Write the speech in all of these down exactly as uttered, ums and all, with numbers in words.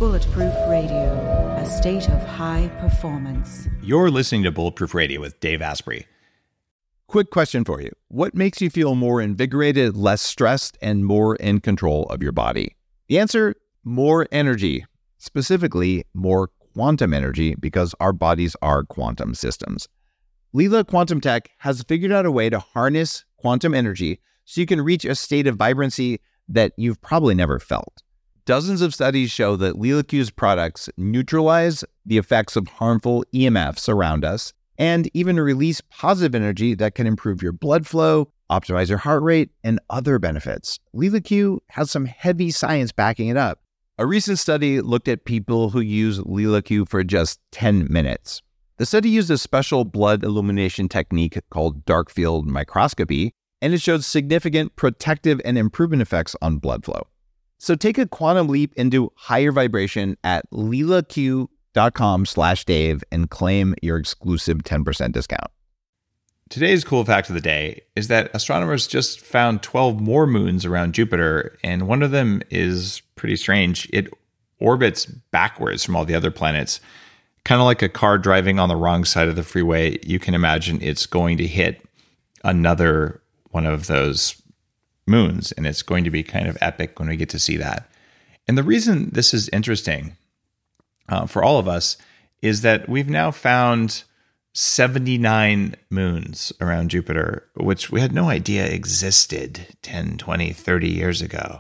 Bulletproof Radio, a state of high performance. You're listening to Bulletproof Radio with Dave Asprey. Quick question for you. What makes you feel more invigorated, less stressed, and more in control of your body? The answer, more energy. Specifically, more quantum energy, because our bodies are quantum systems. Leela Quantum Tech has figured out a way to harness quantum energy so you can reach a state of vibrancy that you've probably never felt. Dozens of studies show that LeelaQ's products neutralize the effects of harmful E M Fs around us and even release positive energy that can improve your blood flow, optimize your heart rate, and other benefits. LeelaQ has some heavy science backing it up. A recent study looked at people who use LeelaQ for just ten minutes. The study used a special blood illumination technique called dark field microscopy, and it showed significant protective and improvement effects on blood flow. So take a quantum leap into higher vibration at leelaq.com slash Dave and claim your exclusive ten percent discount. Today's cool fact of the day is that astronomers just found twelve more moons around Jupiter, and one of them is pretty strange. It orbits backwards from all the other planets, kind of like a car driving on the wrong side of the freeway. You can imagine it's going to hit another one of those moons, and it's going to be kind of epic when we get to see that. And the reason this is interesting uh, for all of us is that we've now found seventy-nine moons around Jupiter, which we had no idea existed ten, twenty, thirty years ago.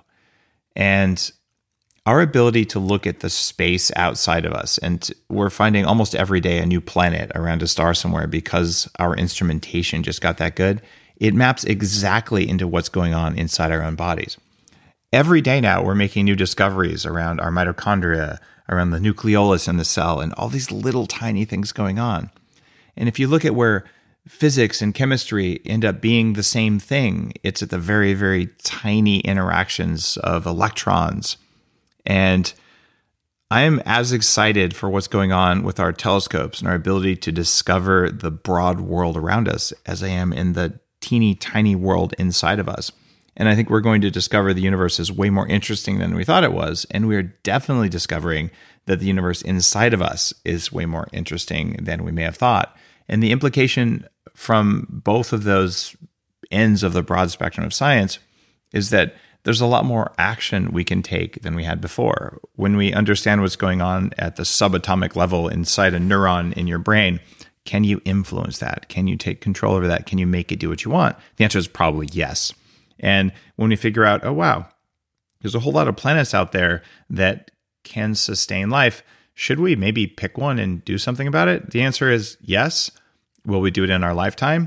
And our ability to look at the space outside of us, and we're finding almost every day a new planet around a star somewhere because our instrumentation just got that good. It maps exactly into what's going on inside our own bodies. Every day now, we're making new discoveries around our mitochondria, around the nucleolus in the cell, and all these little tiny things going on. And if you look at where physics and chemistry end up being the same thing, it's at the very, very tiny interactions of electrons. And I am as excited for what's going on with our telescopes and our ability to discover the broad world around us as I am in the teeny tiny world inside of us. And I think we're going to discover the universe is way more interesting than we thought it was. And we're definitely discovering that the universe inside of us is way more interesting than we may have thought. And the implication from both of those ends of the broad spectrum of science is that there's a lot more action we can take than we had before. When we understand what's going on at the subatomic level inside a neuron in your brain, can you influence that? Can you take control over that? Can you make it do what you want? The answer is probably yes. And when we figure out, oh, wow, there's a whole lot of planets out there that can sustain life, should we maybe pick one and do something about it? The answer is yes. Will we do it in our lifetime?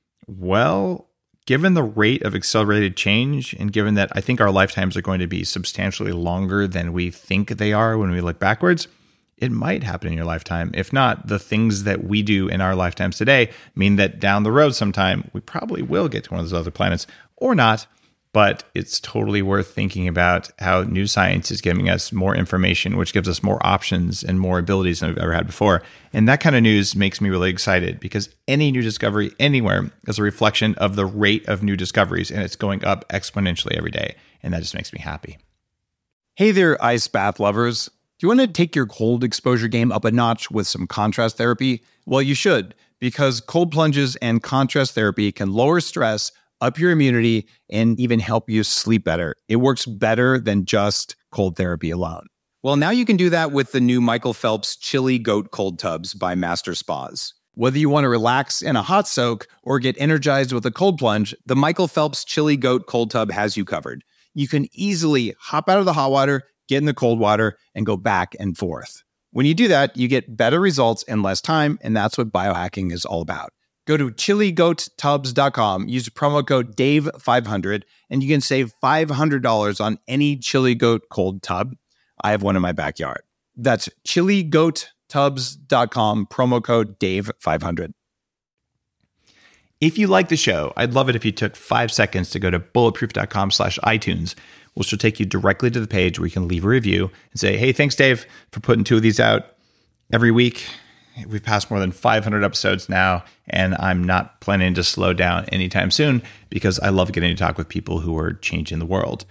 Well, given the rate of accelerated change, and given that I think our lifetimes are going to be substantially longer than we think they are when we look backwards, it might happen in your lifetime. If not, the things that we do in our lifetimes today mean that down the road sometime, we probably will get to one of those other planets or not. But it's totally worth thinking about how new science is giving us more information, which gives us more options and more abilities than we've ever had before. And that kind of news makes me really excited because any new discovery anywhere is a reflection of the rate of new discoveries, and it's going up exponentially every day. And that just makes me happy. Hey there, ice bath lovers. Do you want to take your cold exposure game up a notch with some contrast therapy? Well, you should, because cold plunges and contrast therapy can lower stress, up your immunity, and even help you sleep better. It works better than just cold therapy alone. Well, now you can do that with the new Michael Phelps Chili Goat Cold Tubs by Master Spas. Whether you want to relax in a hot soak or get energized with a cold plunge, the Michael Phelps Chili Goat Cold Tub has you covered. You can easily hop out of the hot water, get in the cold water, and go back and forth. When you do that, you get better results in less time, and that's what biohacking is all about. Go to chili goat tubs dot com, use promo code Dave five hundred, and you can save five hundred dollars on any Chili Goat cold tub. I have one in my backyard. That's chili goat tubs dot com, promo code Dave five hundred. If you like the show, I'd love it if you took five seconds to go to bulletproof.com slash iTunes, which will take you directly to the page where you can leave a review and say, hey, thanks, Dave, for putting two of these out every week. We've passed more than five hundred episodes now, and I'm not planning to slow down anytime soon because I love getting to talk with people who are changing the world.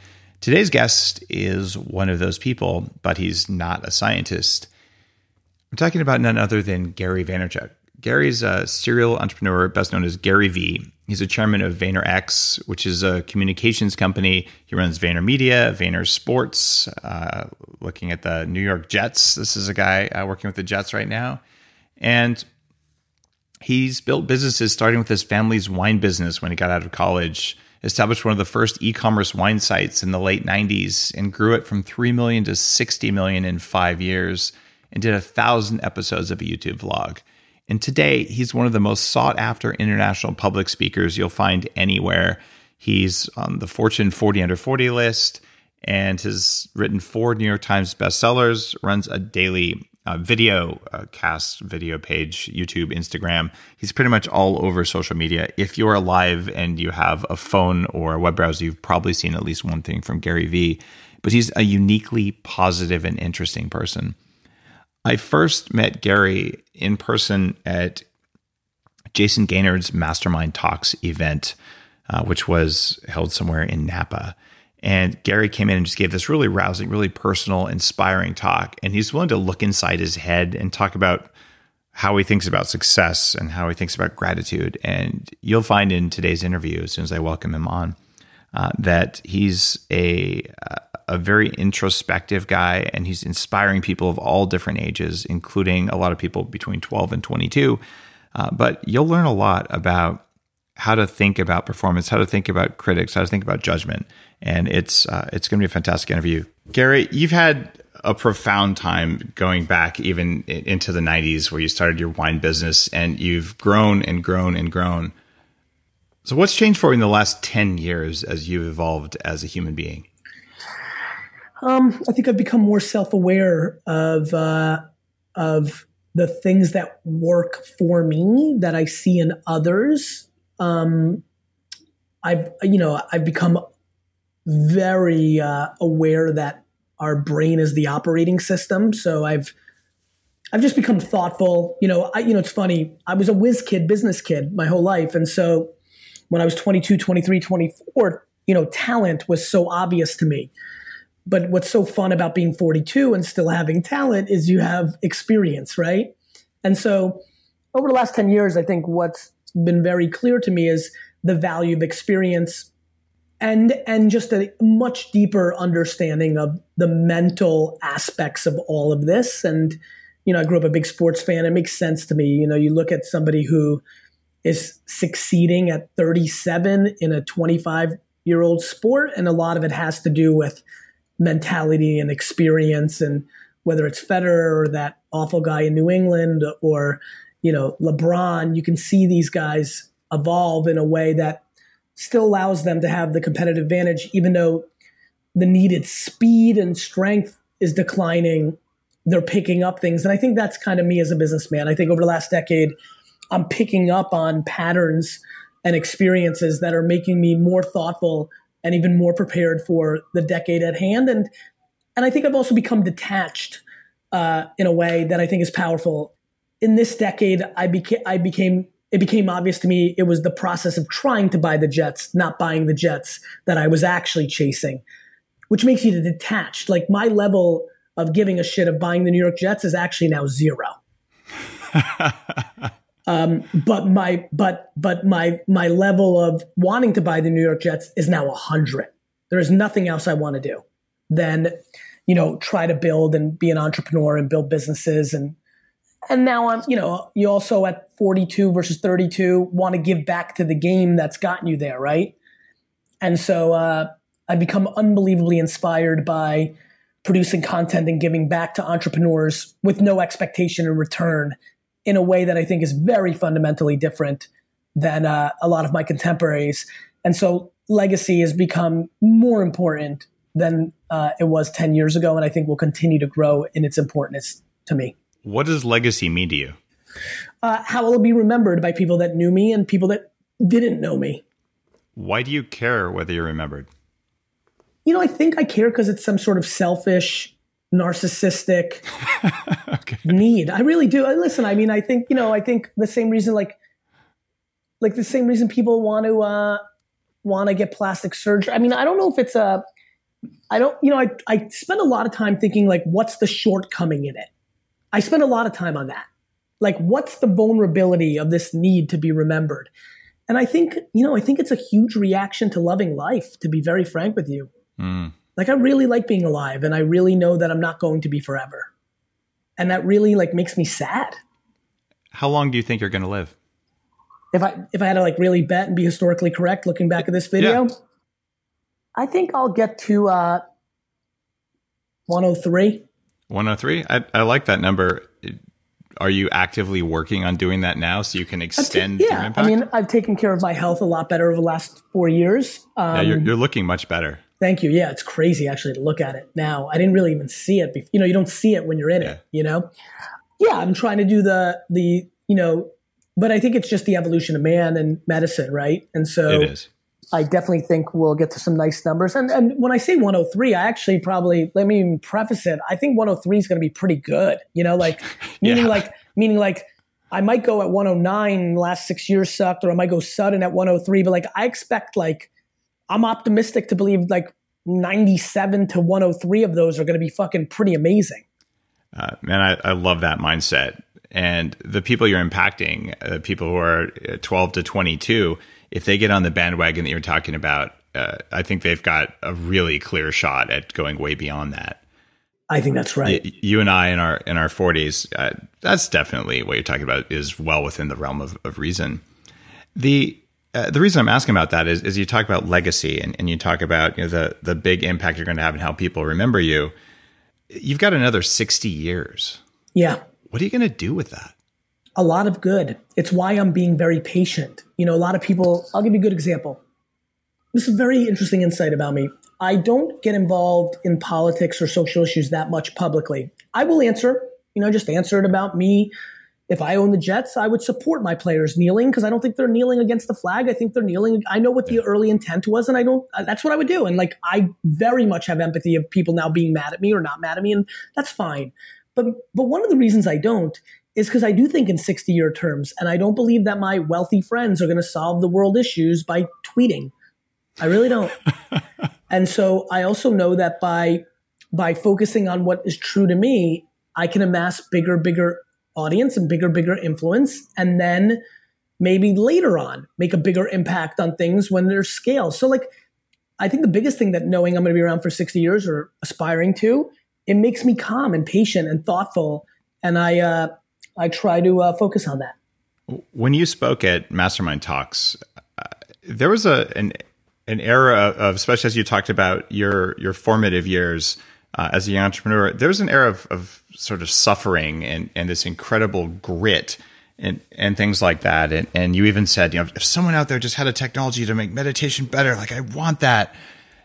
Today's guest is one of those people, but he's not a scientist. I'm talking about none other than Gary Vaynerchuk. Gary's a serial entrepreneur, best known as Gary V. He's a chairman of VaynerX, which is a communications company. He runs VaynerMedia, Vayner Sports, uh, looking at the New York Jets. This is a guy uh, working with the Jets right now. And he's built businesses starting with his family's wine business when he got out of college, established one of the first e-commerce wine sites in the late nineties, and grew it from three million to sixty million in five years, and did a thousand episodes of a YouTube vlog. And today, he's one of the most sought-after international public speakers you'll find anywhere. He's on the Fortune forty under forty list and has written four New York Times bestsellers, runs a daily uh, video uh, cast video page, YouTube, Instagram. He's pretty much all over social media. If you're alive and you have a phone or a web browser, you've probably seen at least one thing from Gary V. But he's a uniquely positive and interesting person. I first met Gary in person at Jason Gaynord's Mastermind Talks event, uh, which was held somewhere in Napa. And Gary came in and just gave this really rousing, really personal, inspiring talk. And he's willing to look inside his head and talk about how he thinks about success and how he thinks about gratitude. And you'll find in today's interview, as soon as I welcome him on, uh, that he's a a very introspective guy, and he's inspiring people of all different ages, including a lot of people between twelve and twenty-two. Uh, but you'll learn a lot about how to think about performance, how to think about critics, how to think about judgment. And it's uh, it's going to be a fantastic interview. Gary, you've had a profound time going back even into the nineties where you started your wine business, and you've grown and grown and grown. So what's changed for you in the last ten years as you've evolved as a human being? Um, I think I've become more self-aware of uh, of the things that work for me that I see in others. Um, I've you know I've become very uh, aware that our brain is the operating system. So I've I've just become thoughtful. You know, I you know it's funny. I was a whiz kid, business kid my whole life, and so when I was twenty-two, twenty-three, twenty-four, you know, talent was so obvious to me. But what's so fun about being forty-two and still having talent is you have experience, right? And so over the last ten years, I think what's been very clear to me is the value of experience and and just a much deeper understanding of the mental aspects of all of this. And, you know, I grew up a big sports fan. It makes sense to me. You know, you look at somebody who is succeeding at thirty-seven in a twenty-five-year-old sport, and a lot of it has to do with mentality and experience, and whether it's Federer or that awful guy in New England or, you know, LeBron, you can see these guys evolve in a way that still allows them to have the competitive advantage, even though the needed speed and strength is declining. They're picking up things. And I think that's kind of me as a businessman. I think over the last decade, I'm picking up on patterns and experiences that are making me more thoughtful and even more prepared for the decade at hand. And and I think I've also become detached uh, in a way that I think is powerful. In this decade, I became, I became, it became obvious to me it was the process of trying to buy the Jets, not buying the Jets, that I was actually chasing, which makes you detached. Like my level of giving a shit of buying the New York Jets is actually now zero. Um, but my but but my my level of wanting to buy the New York Jets is now a hundred. There is nothing else I want to do than, you know, try to build and be an entrepreneur and build businesses. And and now I'm, you know, you also at forty-two versus thirty-two want to give back to the game that's gotten you there, right? And so uh, I've become unbelievably inspired by producing content and giving back to entrepreneurs with no expectation in return, in a way that I think is very fundamentally different than uh, a lot of my contemporaries. And so legacy has become more important than uh, it was ten years ago, and I think will continue to grow in its importance to me. What does legacy mean to you? Uh, how will it be remembered by people that knew me and people that didn't know me? Why do you care whether you're remembered? You know, I think I care because it's some sort of selfish, narcissistic okay. need. I really do. I, listen, I mean, I think, you know, I think the same reason, like, like the same reason people want to, uh, want to get plastic surgery. I mean, I don't know if it's a, I don't, you know, I, I spend a lot of time thinking like, what's the shortcoming in it? I spend a lot of time on that. Like, what's the vulnerability of this need to be remembered? And I think, you know, I think it's a huge reaction to loving life, to be very frank with you. Mm. Like, I really like being alive, and I really know that I'm not going to be forever. And that really like makes me sad. How long do you think you're going to live? If I, if I had to like really bet and be historically correct looking back at this video, yeah. I think I'll get to uh, one oh three. one oh three? I, I like that number. Are you actively working on doing that now so you can extend ta- yeah, your impact? I mean, I've taken care of my health a lot better over the last four years. Um, yeah, you're, you're looking much better. Thank you. Yeah, it's crazy actually to look at it now. I didn't really even see it. Before. You know, you don't see it when you're in yeah. it, you know? Yeah, I'm trying to do the, the you know, but I think it's just the evolution of man and medicine, right? And so it is. I definitely think we'll get to some nice numbers. And and when I say one oh three, I actually probably, let me even preface it, I think one oh three is going to be pretty good. You know, like, meaning yeah. like, meaning like, I might go at one oh nine, the last six years sucked, or I might go sudden at one oh three, but like, I expect like, I'm optimistic to believe like ninety-seven to one oh three of those are going to be fucking pretty amazing. Uh, man, I, I love that mindset. And the people you're impacting, uh, people who are twelve to twenty-two, if they get on the bandwagon that you're talking about, uh, I think they've got a really clear shot at going way beyond that. I think that's right. Y- you and I in our in our forties, uh, that's definitely what you're talking about is well within the realm of, of reason. The uh, the reason I'm asking about that is, is you talk about legacy and, and you talk about you know, the the big impact you're going to have and how people remember you. You've got another sixty years. Yeah. What are you going to do with that? A lot of good. It's why I'm being very patient. You know, a lot of people, I'll give you a good example. This is a very interesting insight about me. I don't get involved in politics or social issues that much publicly. I will answer, you know, just answer it about me. If I own the Jets, I would support my players kneeling because I don't think they're kneeling against the flag. I think they're kneeling. I know what the early intent was, and I don't, that's what I would do. And like, I very much have empathy of people now being mad at me or not mad at me, and that's fine. But but one of the reasons I don't is because I do think in sixty-year terms, and I don't believe that my wealthy friends are going to solve the world issues by tweeting. I really don't. And so I also know that by by focusing on what is true to me, I can amass bigger, bigger audience and bigger, bigger influence, and then maybe later on make a bigger impact on things when there's scale. So like, I think the biggest thing that knowing I'm going to be around for sixty years or aspiring to, it makes me calm and patient and thoughtful. And I, uh, I try to uh, focus on that. When you spoke at Mastermind Talks, uh, there was a an, an era of, especially as you talked about your your formative years uh, as a young entrepreneur, there was an era of, of sort of suffering and, and this incredible grit and, and things like that. And, and you even said, you know, if someone out there just had a technology to make meditation better, like I want that.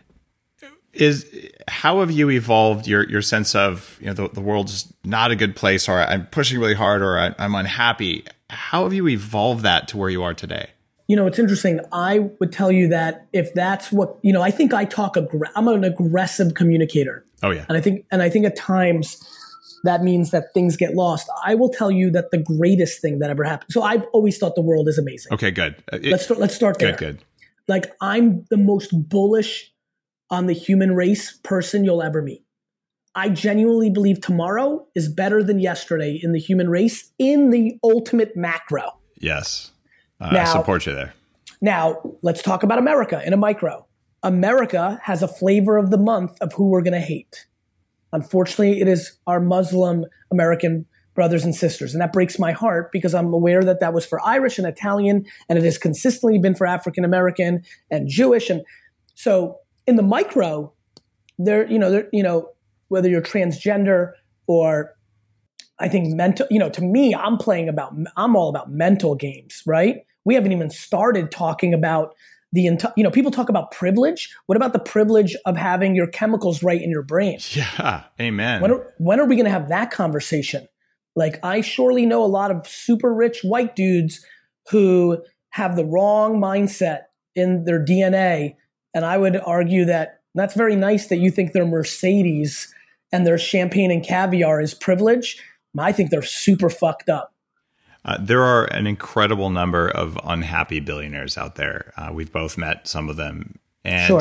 Is how have you evolved your your sense of, you know, the, the world's not a good place, or I'm pushing really hard, or I, I'm unhappy? How have you evolved that to where you are today? You know, it's interesting. I would tell you that if that's what, you know, I think I talk, aggr- I'm an aggressive communicator. Oh yeah. And I think, and I think at times that means that things get lost. I will tell you that the greatest thing that ever happened. So I've always thought the world is amazing. Okay, good. It, let's start, let's start there. Good, good. Like I'm the most bullish on the human race person you'll ever meet. I genuinely believe tomorrow is better than yesterday in the human race in the ultimate macro. Yes. Uh, now, I support you there. Now, let's talk about America in a micro. America has a flavor of the month of who we're going to hate. Unfortunately, it is our Muslim American brothers and sisters. And that breaks my heart because I'm aware that that was for Irish and Italian, and it has consistently been for African American and Jewish. And so in the micro, there, you know, there, you know, whether you're transgender or I think mental, you know, to me, I'm playing about, I'm all about mental games, right? We haven't even started talking about the entire, you know, people talk about privilege. What about the privilege of having your chemicals right in your brain? Yeah. Amen. When are, when are we going to have that conversation? Like I surely know a lot of super rich white dudes who have the wrong mindset in their D N A. And I would argue that that's very nice that you think their Mercedes and their champagne and caviar is privilege. I think they're super fucked up. Uh, there are an incredible number of unhappy billionaires out there. Uh, we've both met some of them. And sure.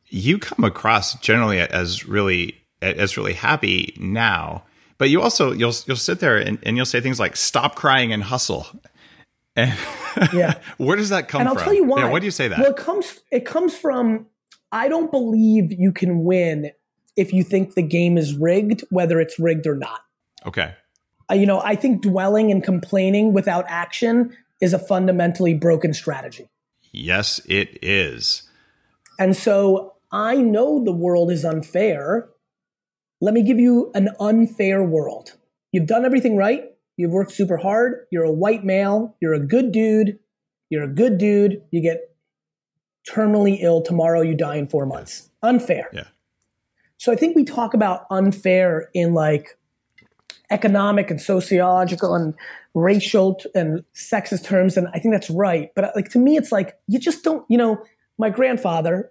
you come across generally as really as really happy now, but you also you'll you'll sit there and, and you'll say things like "stop crying and hustle." And yeah, where does that come and from? I'll tell you why. Yeah, why do you say that? Well, it comes it comes from I don't believe you can win if you think the game is rigged, whether it's rigged or not. Okay. Uh, you know, I think dwelling and complaining without action is a fundamentally broken strategy. Yes, it is. And so I know the world is unfair. Let me give you an unfair world. You've done everything right. You've worked super hard. You're a white male. You're a good dude. You're a good dude. You get terminally ill tomorrow. You die in four months. Unfair. Yeah. So I think we talk about unfair in like economic and sociological and racial t- and sexist terms. And I think that's right. But like, to me, it's like, you just don't, you know, my grandfather,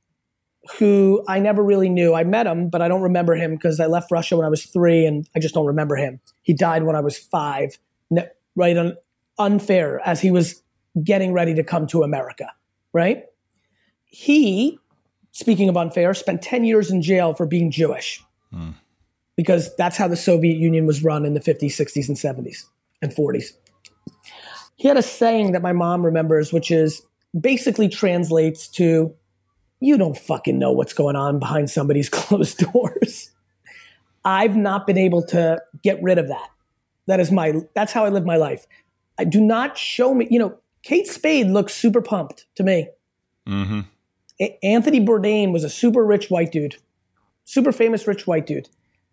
who I never really knew, I met him, but I don't remember him because I left Russia when I was three and I just don't remember him. He died when I was five, right? Un- unfair as he was getting ready to come to America, right? He, speaking of unfair, spent ten years in jail for being Jewish. Hmm. Because that's how the Soviet Union was run in the fifties, sixties, and seventies and forties. He had a saying that my mom remembers, which is basically translates to, you don't fucking know what's going on behind somebody's closed doors. I've not been able to get rid of that. That is my, that's how I live my life. I do not show me, you know, Kate Spade looks super pumped to me. Mm-hmm. A- Anthony Bourdain was a super rich white dude, super famous rich white dude.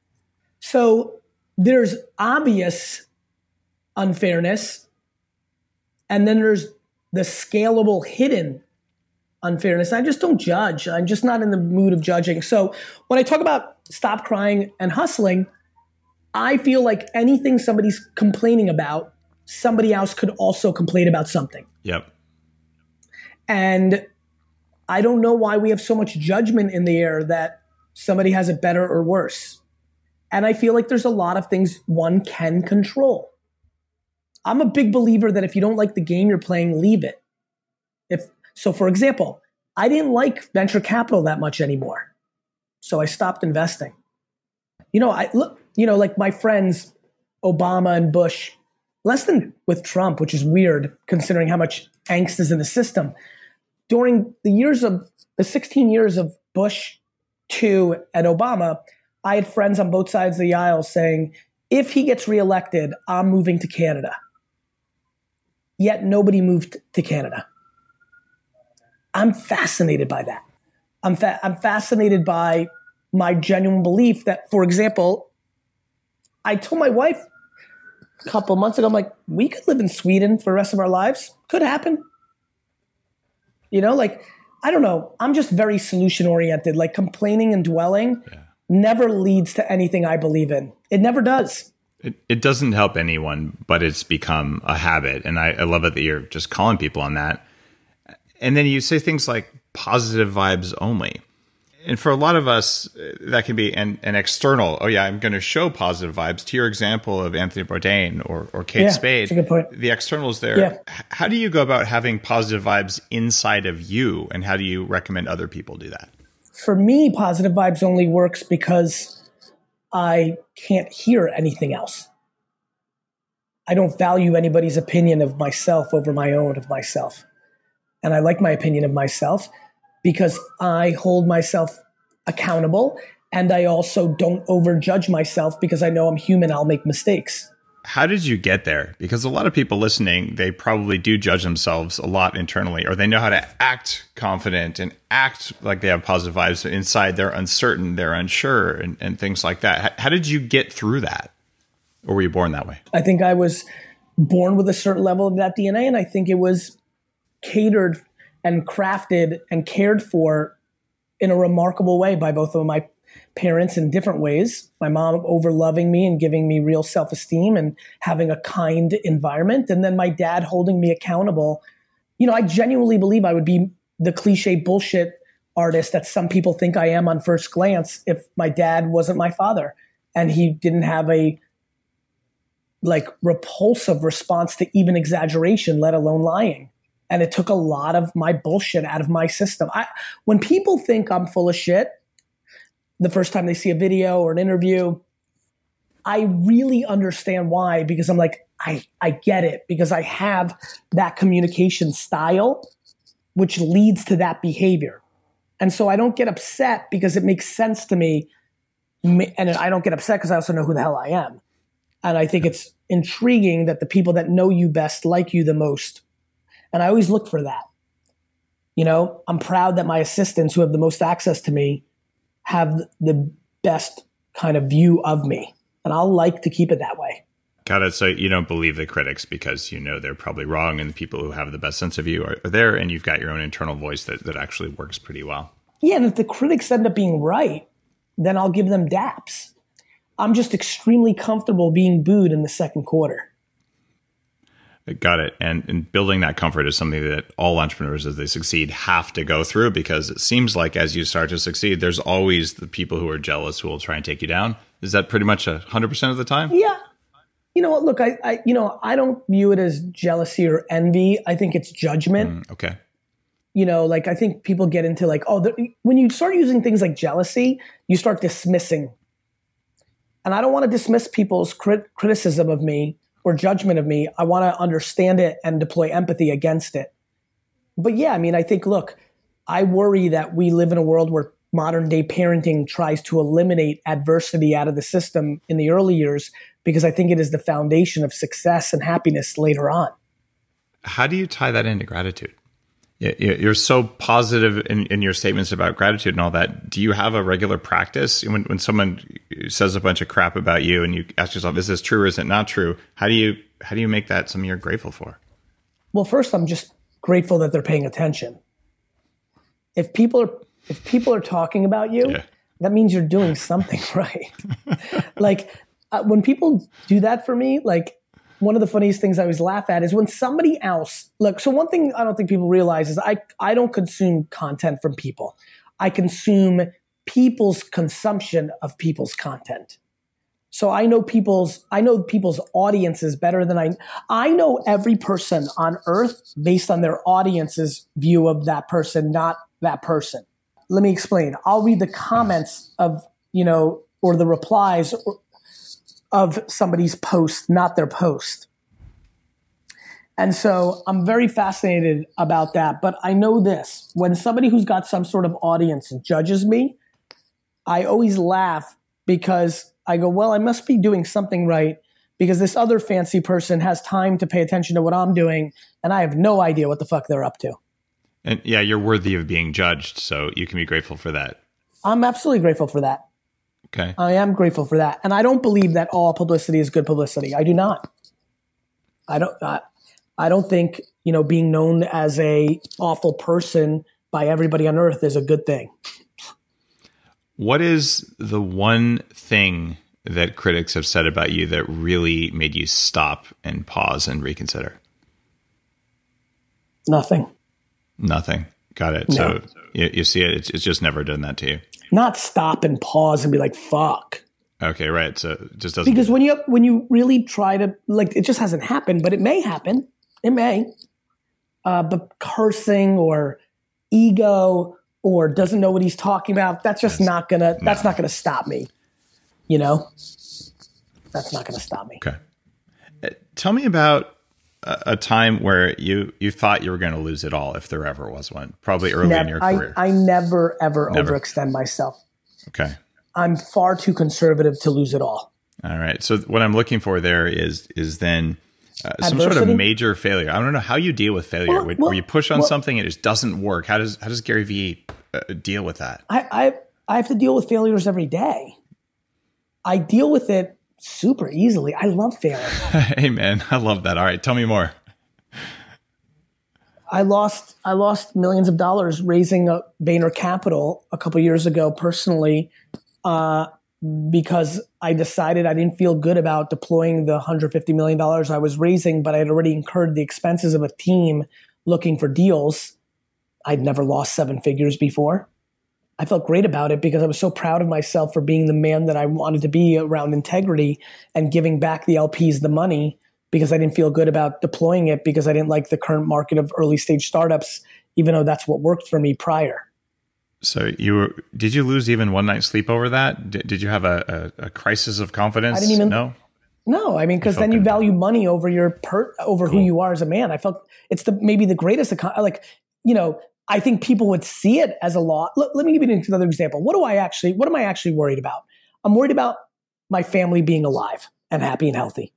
So there's obvious unfairness, and then there's the scalable hidden unfairness. I just don't judge. I'm just not in the mood of judging. So when I talk about stop crying and hustling, I feel like anything somebody's complaining about, somebody else could also complain about something. Yep. And I don't know why we have so much judgment in the air that somebody has it better or worse. And I feel like there's a lot of things one can control. I'm a big believer that if you don't like the game you're playing, leave it. If so, for example, I didn't like venture capital that much anymore, so I stopped investing. You know, I look, you know, like my friends, Obama and Bush, less than with Trump, which is weird considering how much angst is in the system. During the years of the sixteen years of Bush two and Obama, I had friends on both sides of the aisle saying, if he gets reelected, I'm moving to Canada. Yet nobody moved to Canada. I'm fascinated by that. I'm fa- I'm fascinated by my genuine belief that, for example, I told my wife a couple months ago, I'm like, we could live in Sweden for the rest of our lives. Could happen. You know, like, I don't know. I'm just very solution oriented. Like complaining and dwelling yeah. never leads to anything I believe in. It never does. It, it doesn't help anyone, but it's become a habit. And I, I love it that you're just calling people on that. And then you say things like positive vibes only. And for a lot of us, that can be an, an external, oh yeah, I'm going to show positive vibes. To your example of Anthony Bourdain or, or Kate yeah, Spade, that's a good point. The external is there. Yeah. How do you go about having positive vibes inside of you? And how do you recommend other people do that? For me, positive vibes only works because I can't hear anything else. I don't value anybody's opinion of myself over my own of myself. And I like my opinion of myself because I hold myself accountable, and I also don't overjudge myself because I know I'm human, I'll make mistakes. How did you get there? Because a lot of people listening, they probably do judge themselves a lot internally, or they know how to act confident and act like they have positive vibes. But inside, they're uncertain, they're unsure, and, and things like that. How, how did you get through that? Or were you born that way? I think I was born with a certain level of that D N A, and I think it was catered and crafted and cared for in a remarkable way by both of my parents in different ways. My mom over loving me and giving me real self-esteem and having a kind environment. And then my dad holding me accountable. You know, I genuinely believe I would be the cliche bullshit artist that some people think I am on first glance if my dad wasn't my father and he didn't have a like repulsive response to even exaggeration, let alone lying. And it took a lot of my bullshit out of my system. I, when people think I'm full of shit, the first time they see a video or an interview, I really understand why, because I'm like, I, I get it, because I have that communication style, which leads to that behavior. And so I don't get upset because it makes sense to me. And I don't get upset because I also know who the hell I am. And I think it's intriguing that the people that know you best like you the most. And I always look for that. You know, I'm proud that my assistants who have the most access to me have the best kind of view of me. And I'll like to keep it that way. Got it. So you don't believe the critics because you know they're probably wrong, and the people who have the best sense of you are, are there, and you've got your own internal voice that, that actually works pretty well. Yeah, and if the critics end up being right, then I'll give them daps. I'm just extremely comfortable being booed in the second quarter. Got it. And, and building that comfort is something that all entrepreneurs, as they succeed, have to go through, because it seems like as you start to succeed, there's always the people who are jealous who will try and take you down. Is that pretty much a hundred percent of the time? Yeah. You know what? Look, I, I, you know, I don't view it as jealousy or envy. I think it's judgment. Mm, okay. You know, like I think people get into like, oh, when you start using things like jealousy, you start dismissing. And I don't want to dismiss people's crit- criticism of me or judgment of me. I want to understand it and deploy empathy against it. But yeah, I mean, I think, look, I worry that we live in a world where modern day parenting tries to eliminate adversity out of the system in the early years, because I think it is the foundation of success and happiness later on. How do you tie that into gratitude? You're so positive in, in your statements about gratitude and all that. Do you have a regular practice when, when someone says a bunch of crap about you and you ask yourself, is this true or is it not true? How do you, how do you make that something you're grateful for? Well, first, I'm just grateful that they're paying attention. If people are, if people are talking about you, yeah. that means you're doing something right. Like uh, when people do that for me, like, one of the funniest things I always laugh at is when somebody else, look, so one thing I don't think people realize is I, I don't consume content from people. I consume people's consumption of people's content. So I know people's, I know people's audiences better than I, I know every person on earth based on their audience's view of that person, not that person. Let me explain. I'll read the comments of, you know, or the replies or, of somebody's post, not their post. And so I'm very fascinated about that. But I know this, when somebody who's got some sort of audience judges me, I always laugh because I go, well, I must be doing something right, because this other fancy person has time to pay attention to what I'm doing, and I have no idea what the fuck they're up to. And yeah, you're worthy of being judged, so you can be grateful for that. I'm absolutely grateful for that. Okay. I am grateful for that. And I don't believe that all publicity is good publicity. I do not. I don't, I, I don't think, you know, being known as a awful person by everybody on earth is a good thing. What is the one thing that critics have said about you that really made you stop and pause and reconsider? Nothing. Nothing. Got it. No. So you, you see it. It's, it's just never done that to you. Not stop and pause and be like, fuck. Okay, right. So it just doesn't. Because when you when you really try to, like, it just hasn't happened, but it may happen. It may. Uh, but cursing or ego or doesn't know what he's talking about, that's just yes. not gonna. No. That's not gonna stop me. You know, that's not gonna stop me. Okay. Uh, tell me about a, a time where you you thought you were going to lose it all, if there ever was one. Probably early never, in your career. I, I never ever never. overextend myself. Okay. I'm far too conservative to lose it all. All right. So what I'm looking for there is is then uh, some sort of major failure. I don't know how you deal with failure. Well, where, well, where you push on well, something and it just doesn't work. How does how does Gary Vee uh, deal with that? I, I I have to deal with failures every day. I deal with it super easily. I love failing. Hey man, I love that. All right, tell me more. I lost I lost millions of dollars raising a Vayner Capital a couple years ago personally, uh, because I decided I didn't feel good about deploying the one hundred fifty million dollars I was raising, but I had already incurred the expenses of a team looking for deals. I'd never lost seven figures before. I felt great about it because I was so proud of myself for being the man that I wanted to be around integrity and giving back the L Ps the money because I didn't feel good about deploying it because I didn't like the current market of early stage startups, even though that's what worked for me prior. So you were, did you lose even one night's sleep over that? Did, did you have a, a, a crisis of confidence? I didn't even, no? No, I mean, because then you value money over your per, over cool. who you are as a man. I felt it's the maybe the greatest, like, you know, I think people would see it as a law. Let, let me give you another example. What do I actually, what am I actually worried about? I'm worried about my family being alive and happy and healthy.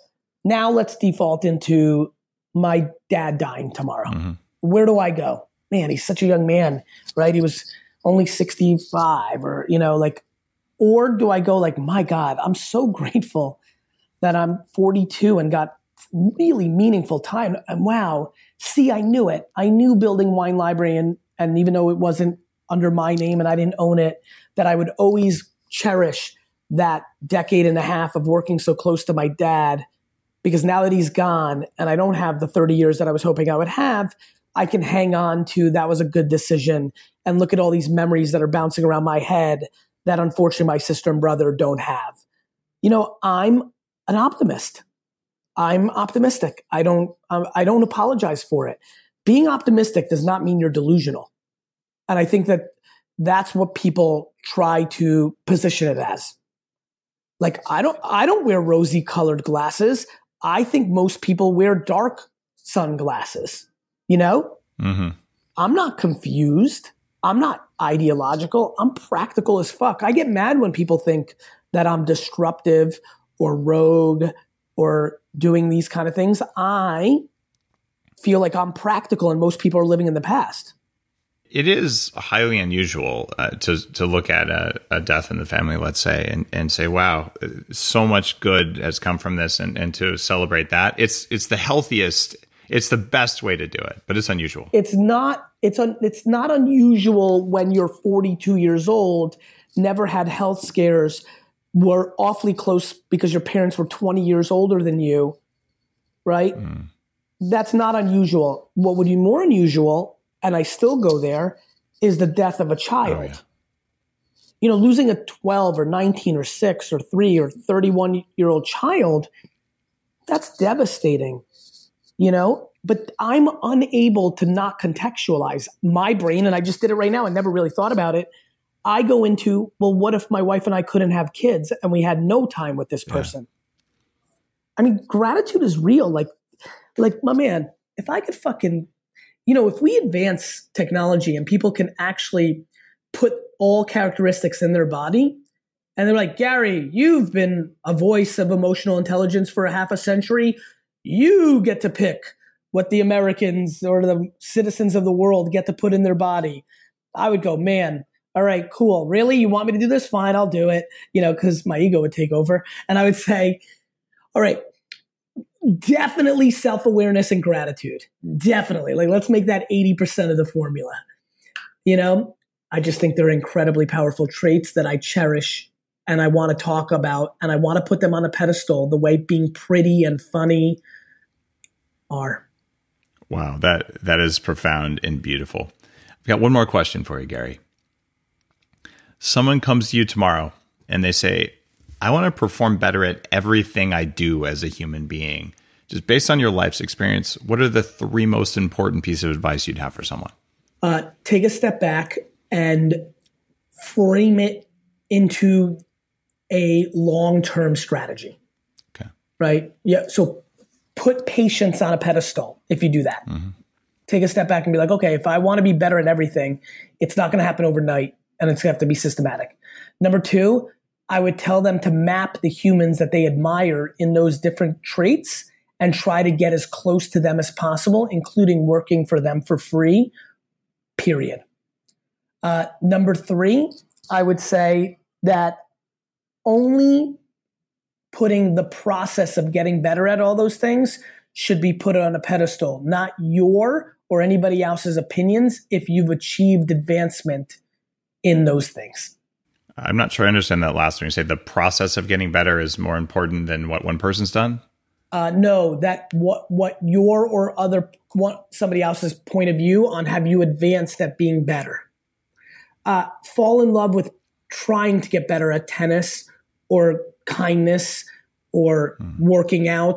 Now let's default into my dad dying tomorrow. Mm-hmm. Where do I go? Man, he's such a young man, right? He was only sixty-five or, you know, like, or do I go like, my God, I'm so grateful that I'm forty-two and got really meaningful time. And wow, see, I knew it. I knew building Wine Library, and, and even though it wasn't under my name and I didn't own it, that I would always cherish that decade and a half of working so close to my dad, because now that he's gone and I don't have the thirty years that I was hoping I would have, I can hang on to that was a good decision and look at all these memories that are bouncing around my head that unfortunately my sister and brother don't have. You know, I'm an optimist. I'm optimistic. I don't, I don't apologize for it. Being optimistic does not mean you're delusional. And I think that that's what people try to position it as. Like, I don't, I don't wear rosy colored glasses. I think most people wear dark sunglasses, you know? Mm-hmm. I'm not confused. I'm not ideological. I'm practical as fuck. I get mad when people think that I'm disruptive or rogue or doing these kind of things. I feel like I'm practical and most people are living in the past. It is highly unusual uh, to to look at a, a death in the family, let's say, and, and say, wow, so much good has come from this, and, and to celebrate that. It's it's the healthiest, it's the best way to do it, but it's unusual. It's not it's un, it's not unusual when you're forty-two years old, never had health scares, were awfully close because your parents were twenty years older than you, right? Mm. That's not unusual. What would be more unusual, and I still go there, is the death of a child. Oh, yeah. You know, losing a twelve or nineteen or six or three or thirty-one-year-old child, that's devastating, you know? But I'm unable to not contextualize my brain, and I just did it right now. I never really thought about it. I go into, well, what if my wife and I couldn't have kids and we had no time with this person? Yeah. I mean, gratitude is real. Like, like my man, if I could fucking... You know, if we advance technology and people can actually put all characteristics in their body, and they're like, Gary, you've been a voice of emotional intelligence for a half a century. You get to pick what the Americans or the citizens of the world get to put in their body. I would go, man, all right, cool. Really? You want me to do this? Fine, I'll do it. You know, because my ego would take over. And I would say, all right, definitely self-awareness and gratitude. Definitely. Like, let's make that eighty percent of the formula. You know, I just think they're incredibly powerful traits that I cherish and I want to talk about, and I want to put them on a pedestal the way being pretty and funny are. Wow. That, that is profound and beautiful. I've got one more question for you, Gary. Someone comes to you tomorrow and they say, I want to perform better at everything I do as a human being. Just based on your life's experience, what are the three most important pieces of advice you'd have for someone? Uh, take a step back and frame it into a long-term strategy. Okay. Right? Yeah. So put patience on a pedestal if you do that. Mm-hmm. Take a step back and be like, okay, if I want to be better at everything, it's not going to happen overnight, and it's going to have to be systematic. Number two, I would tell them to map the humans that they admire in those different traits and try to get as close to them as possible, including working for them for free, period. Uh, number three, I would say that only putting the process of getting better at all those things should be put on a pedestal, not your or anybody else's opinions if you've achieved advancement in those things. I'm not sure I understand that last one. You say the process of getting better is more important than what one person's done? Uh, no, that what what your or other what somebody else's point of view on have you advanced at being better. Uh, fall in love with trying to get better at tennis or kindness or mm. working out.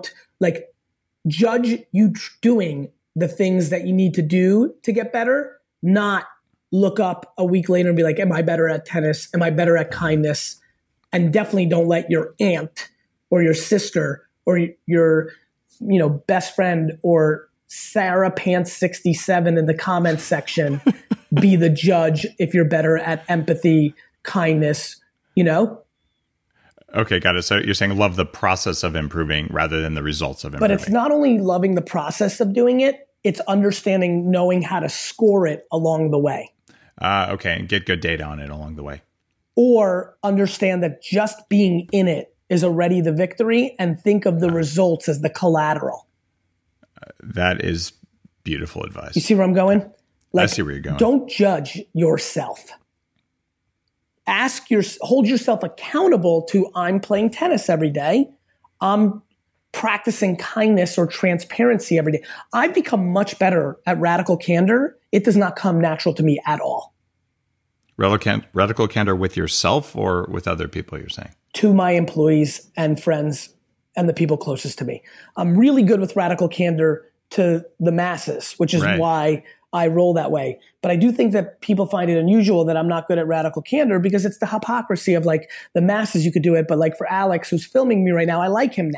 like judge you tr- doing the things that you need to do to get better, not look up a week later and be like, am I better at tennis? Am I better at kindness? And definitely don't let your aunt or your sister or your, you know, best friend or Sarah Pants sixty-seven in the comments section be the judge if you're better at empathy, kindness, you know? Okay, got it. So you're saying love the process of improving rather than the results of improving. But it's not only loving the process of doing it, it's understanding, knowing how to score it along the way. Uh, okay, and get good data on it along the way. Or understand that just being in it is already the victory, and think of the results as the collateral. Uh, that is beautiful advice. You see where I'm going? Like, I see where you're going. Don't judge yourself. Ask your, hold yourself accountable to, I'm playing tennis every day. I'm practicing kindness or transparency every day. I've become much better at radical candor. It does not come natural to me at all. Radical, radical candor with yourself or with other people, you're saying? To my employees and friends and the people closest to me. I'm really good with radical candor to the masses, which is right. why I roll that way. But I do think that people find it unusual that I'm not good at radical candor, because it's the hypocrisy of like the masses, you could do it. But like for Alex, who's filming me right now, I like him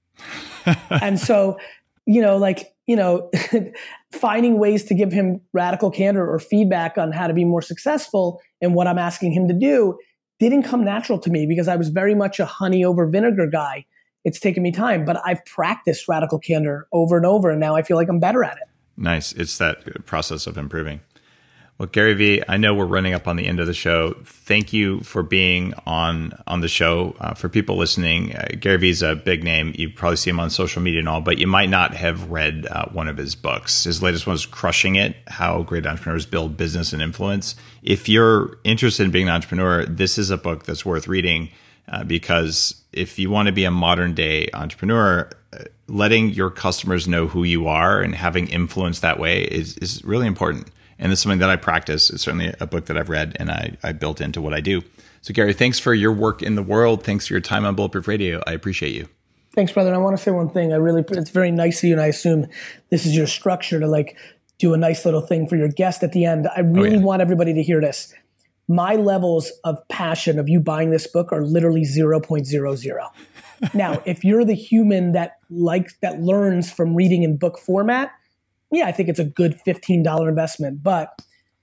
now. And so, you know, like, you know, finding ways to give him radical candor or feedback on how to be more successful in what I'm asking him to do didn't come natural to me, because I was very much a honey over vinegar guy. It's taken me time, but I've practiced radical candor over and over, and now I feel like I'm better at it. Nice. It's that process of improving. Well, Gary Vee, I know we're running up on the end of the show. Thank you for being on on the show. Uh, for people listening, uh, Gary Vee's a big name. You probably see him on social media and all, but you might not have read uh, one of his books. His latest one is Crushing It, How Great Entrepreneurs Build Business and Influence. If you're interested in being an entrepreneur, this is a book that's worth reading, uh, because if you want to be a modern day entrepreneur, uh, letting your customers know who you are and having influence that way is, is really important. And this is something that I practice. It's certainly a book that I've read and I, I built into what I do. So Gary, thanks for your work in the world. Thanks for your time on Bulletproof Radio. I appreciate you. Thanks, brother. I want to say one thing. I really, it's very nice of you, and I assume this is your structure to like do a nice little thing for your guest at the end. I really oh, yeah. want everybody to hear this. My levels of passion of you buying this book are literally zero point zero zero. Now, if you're the human that likes, that learns from reading in book format, yeah, I think it's a good fifteen dollars investment. But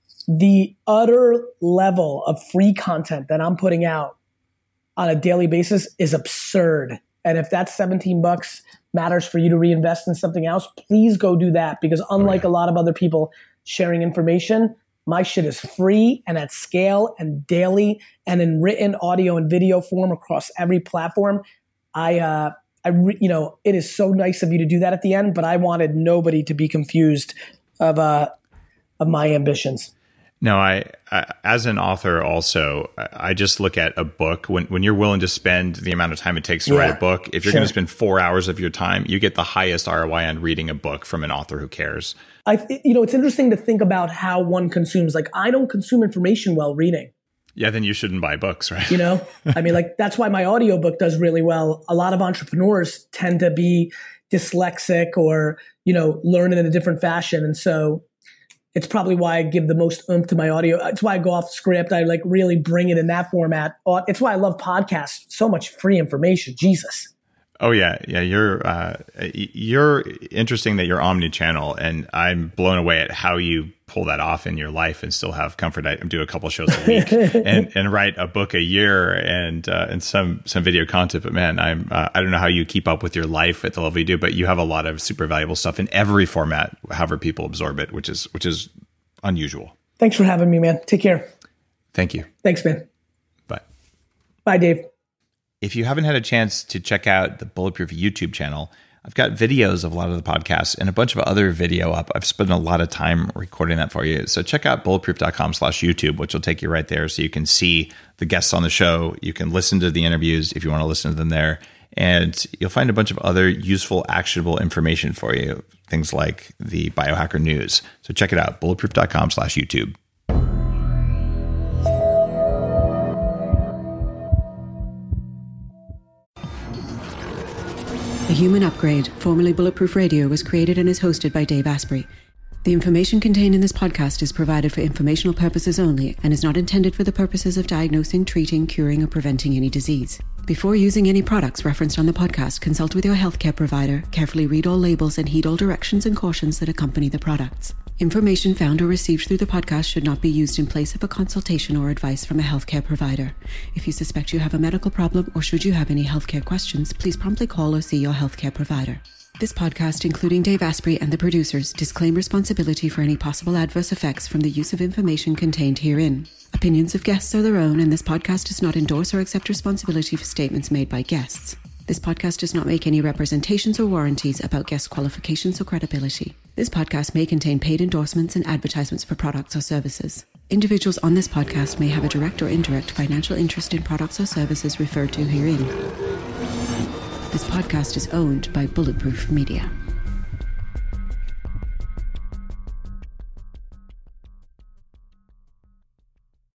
the utter level of free content that I'm putting out on a daily basis is absurd. And if that seventeen bucks matters for you to reinvest in something else, please go do that. Because unlike oh, yeah. a lot of other people sharing information, my shit is free and at scale and daily and in written audio and video form across every platform. I, uh, I, re- you know, it is so nice of you to do that at the end, but I wanted nobody to be confused of, uh, of my ambitions. No, I, I, as an author also, I just look at a book. When when you're willing to spend the amount of time it takes to yeah, write a book, if you're sure. going to spend four hours of your time, you get the highest R O I on reading a book from an author who cares. I, you know, it's interesting to think about how one consumes. Like, I don't consume information while reading. Yeah, then you shouldn't buy books, right? You know, I mean, like, that's why my audiobook does really well. A lot of entrepreneurs tend to be dyslexic or, you know, learn in a different fashion. And so it's probably why I give the most oomph to my audio. It's why I go off script. I like really bring it in that format. It's why I love podcasts. So much free information. Jesus. Oh yeah, yeah. You're uh, you're interesting that you're omni-channel, and I'm blown away at how you pull that off in your life and still have comfort. I do a couple of shows a week and, and write a book a year and uh, and some some video content. But man, I'm uh, I don't know how you keep up with your life at the level you do, but you have a lot of super valuable stuff in every format, however people absorb it, which is which is unusual. Thanks for having me, man. Take care. Thank you. Thanks, man. Bye. Bye, Dave. If you haven't had a chance to check out the Bulletproof YouTube channel, I've got videos of a lot of the podcasts and a bunch of other video up. I've spent a lot of time recording that for you. So check out bulletproof.com slash YouTube, which will take you right there so you can see the guests on the show. You can listen to the interviews if you want to listen to them there. And you'll find a bunch of other useful, actionable information for you, things like the Biohacker News. So check it out, bulletproof.com slash YouTube. The Human Upgrade, formerly Bulletproof Radio, was created and is hosted by Dave Asprey. The information contained in this podcast is provided for informational purposes only and is not intended for the purposes of diagnosing, treating, curing, or preventing any disease. Before using any products referenced on the podcast, consult with your healthcare provider, carefully read all labels, and heed all directions and cautions that accompany the products. Information found or received through the podcast should not be used in place of a consultation or advice from a healthcare provider. If you suspect you have a medical problem or should you have any healthcare questions, please promptly call or see your healthcare provider. This podcast, including Dave Asprey and the producers, disclaim responsibility for any possible adverse effects from the use of information contained herein. Opinions of guests are their own, and this podcast does not endorse or accept responsibility for statements made by guests. This podcast does not make any representations or warranties about guest qualifications or credibility. This podcast may contain paid endorsements and advertisements for products or services. Individuals on this podcast may have a direct or indirect financial interest in products or services referred to herein. This podcast is owned by Bulletproof Media.